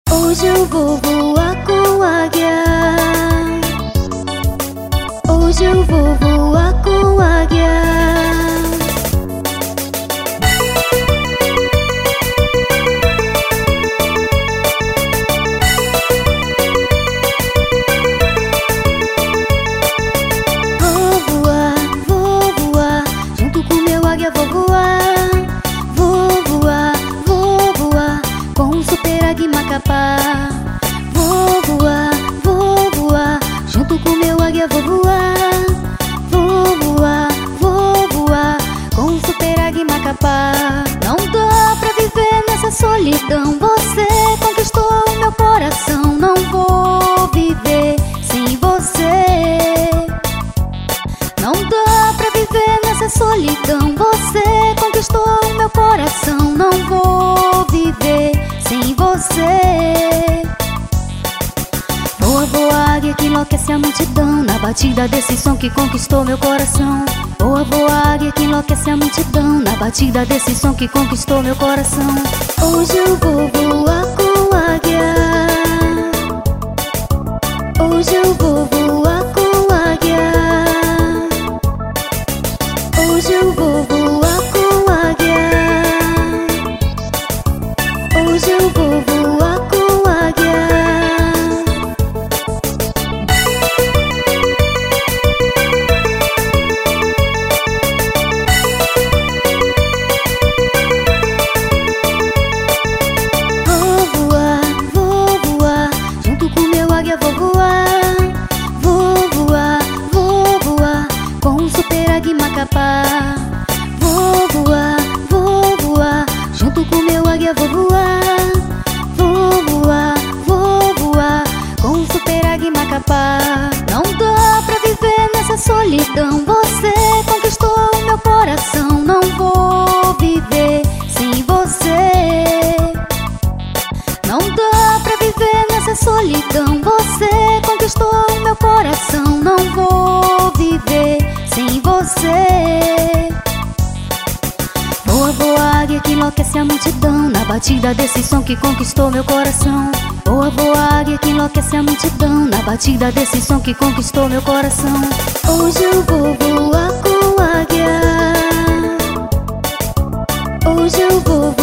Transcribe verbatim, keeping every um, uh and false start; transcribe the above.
Hoje eu vou voar com águia. Hoje eu vou voar com águia. Vou voar, vou voar, junto com meu águia vou voar. Vou voar, vou voar, com um super águia Macapá. Vou voar, vou voar, junto com meu águia vou voar. Vou voar, vou voar, com um super águia Macapá. Não dá pra viver nessa solidão, você conquistou o meu coração. Não vou viver sem você. Não dá pra viver nessa solidão, você conquistou o meu coração. Não vou viver sem você. Voa, voa, águia que enlouquece a multidão, na batida desse som que conquistou meu coração. Voa, voa, águia que enlouquece a multidão, na batida desse som que conquistou meu coração. Hoje eu vou voar com águia. Hoje eu vou voar com águia. Hoje eu vou voar com águia. Hoje eu vou voar com águia. Vou voar, vou voar, junto com meu águia vou voar. Vou voar, vou voar, com um super águia Macapá. Vou voar, vou voar, junto com meu águia vou voar. Vou voar, vou voar, com um super águia Macapá. Não dá pra viver nessa solidão, você conquistou o meu coração. Não vou viver sem você. Não dá pra viver nessa solidão, você conquistou o meu coração. Não vou viver sem você. Voa, voa, águia que enlouquece a multidão, na batida desse som que conquistou meu coração. Voa, voa, águia que enlouquece a multidão, na batida desse som que conquistou meu coração. Hoje eu vou voar com águia. Hoje eu vou